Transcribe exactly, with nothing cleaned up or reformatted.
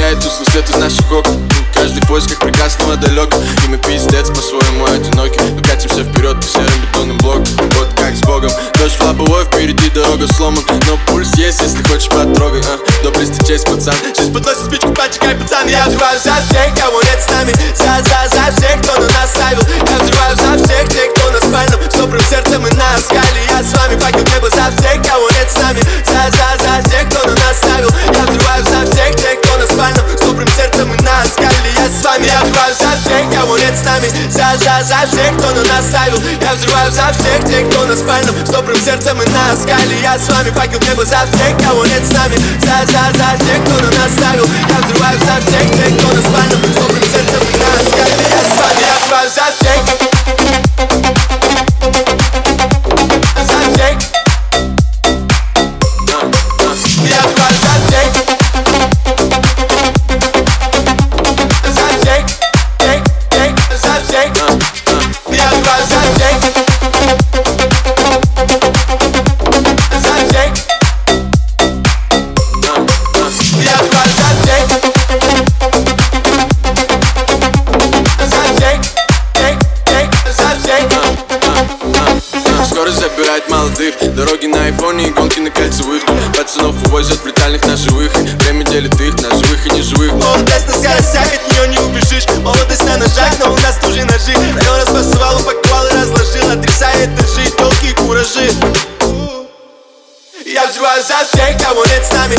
сияет тусклый свет из наших окон. Каждый в поисках прекрасного далеко, и мы пиздец по-своему одиноки. Но катимся вперед по серым бетонным блокам, вот как с Богом. Дождь в лобовой, впереди дорога сломан, но пульс есть, если хочешь потрогай. а, Доблести честь, пацан. Сейчас подносит спичку, подчекай, пацан. Я взрываю за всех, кого нет с нами, За, за, за всех, кто на нас ставил. Я взрываю за всех тех, кто на спальном, с добрым сердцем и на скале. Я с вами, факел небо за всех, кого нет с нами, За, за, за тех, кто на нас ставил. Я взрываю за всех тех, кто на спальном, с добрым сердцем и на скале. Я с вами, я взрываю за всех, кого нет с нами, За, за, за всех, кто на нас ставил. Я взрываю за всех тех, кто на спальном, с добрым сердцем и на скале. Я с вами, факел небо за всех, кого нет с нами, За, за, за тех, кто на нас ставил. Я взрываю за всех тех, кто на спальном, с добрым сердцем и на скале. Я с вами, я взрываю за всех. Забирать молодых, дороги на айфоне и гонки на кольцевых. Пацанов увозят в летальных на живых. Время делит их на живых и неживых. Молодость на скоростях, от нее не убежишь. Молодость на ножах, но у нас тоже ножи. Район распасывал, упаковал и разложил, отрезая этажи, толки и куражи. Я взрываю за всех, кого нет с нами,